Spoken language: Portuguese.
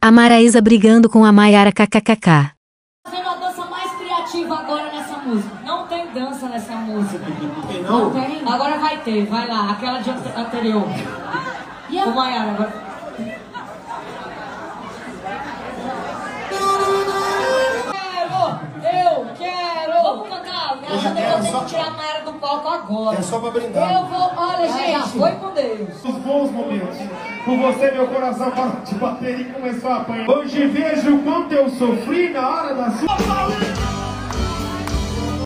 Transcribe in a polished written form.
A Maraísa brigando com a Maiara kkkk. Fazendo a dança mais criativa agora nessa música. Não tem dança nessa música. Não? Não tem? Agora vai ter, vai lá, aquela de anterior. E a Maiara agora. Eu quero! Vamos cantar! Eu vou tirar a Maiara do palco agora. É só pra brindar. Eu vou, olha, gente, foi com Deus. Os bons momentos. Por você, meu coração parou de bater e começou a apanhar. Hoje vejo o quanto eu sofri na hora da sua